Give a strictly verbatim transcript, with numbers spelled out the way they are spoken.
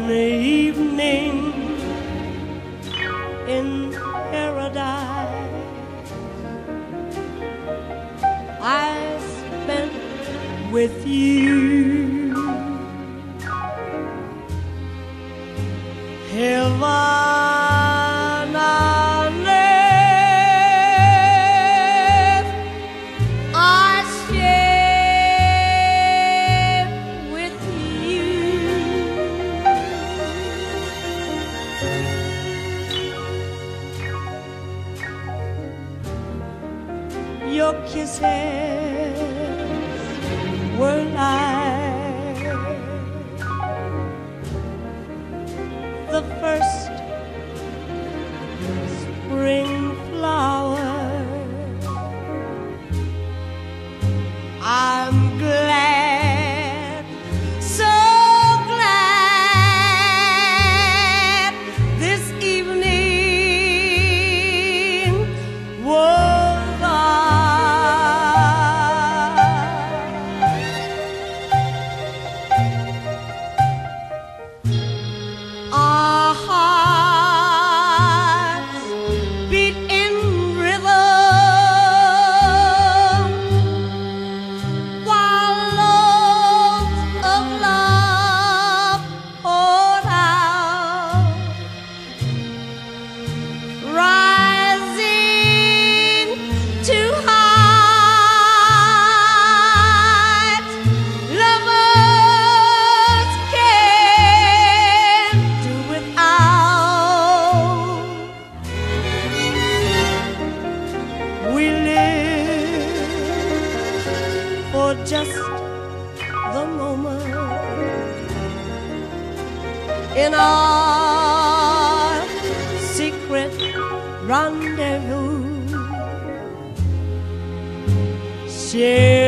evening in paradise I spent with you. Heaven on earth I share with you. Your kisses were like the first spring flower. I'm glad, so glad this evening was our hearts beat in rhythm while loads of love poured out, rising to heights lovers can't do without. We live for just the moment in our secret rendezvous. Share